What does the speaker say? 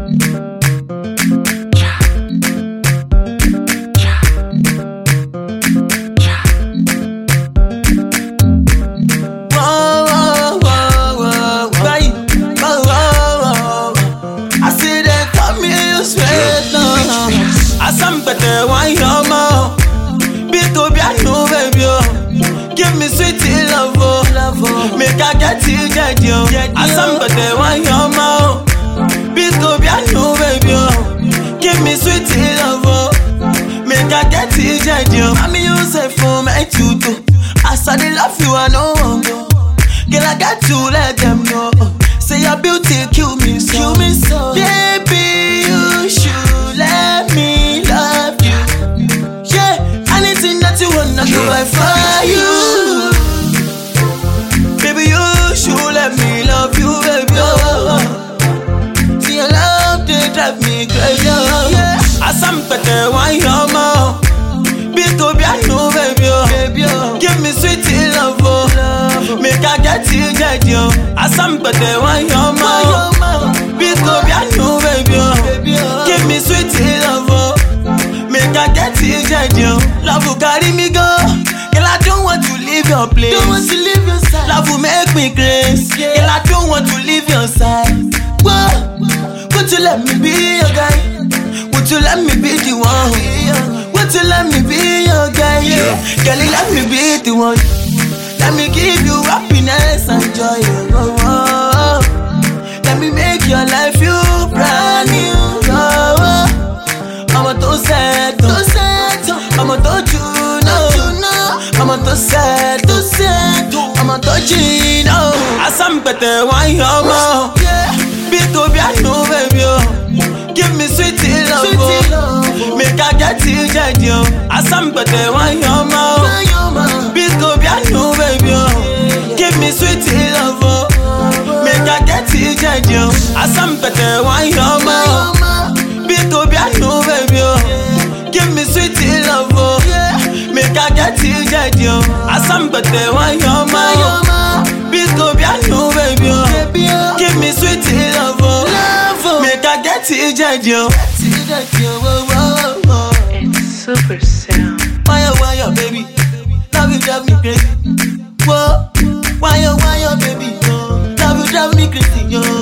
Give me sweet love, oh. Make I get you, get you. I somebody want your mouth. Because be a new baby, oh. Give me sweet love, oh. Make I get you, get you. Mommy, you say for me too. I saw the love you, I know. Girl, I got to let them know. Say your beauty kill me so. Baby, you should let me love you. Yeah, anything that you wanna do, I for you. Baby, you should let me love you, baby. See your love, they drive me crazy. Yeah, I some better want your mouth. Because be a new baby. Give me sweet love, oh. Make I get you, get you. I some better want your mouth. Because be a new baby. Give me sweet love, oh. Make I get you, get you. Love will carry me go. Girl, I don't want to leave your place. Don't want to leave your side. Love will make me crazy. Girl, I don't want to leave your side. Whoa, would you let me be your guy? Would you let me be the one? Would you let me be your guy? Yeah. Girl, let me be the one. Let me give you happiness and joy. Oh, oh, oh. Let me make your life you brand new. Oh, oh. I'm a to set, I'm a to you know, I'm a to set, I'm a to you know. I some better want your mouth. Because be a new baby. Give me sweet love, oh. Make I get you, get you. I some better want your mouth. Because be a new baby. Give me sweet love, oh. Make I get you, get you. I some better want your mouth. Because be a new baby. Give me sweet love, oh. Make I get you, get you. I some better want your mouth. Because be a new baby. Give me sweet love, oh. Make I get you, get you. It's super sound. Why yo, baby? Love you drive me crazy. Whoa, why yo, baby? Love you drive me crazy, yo.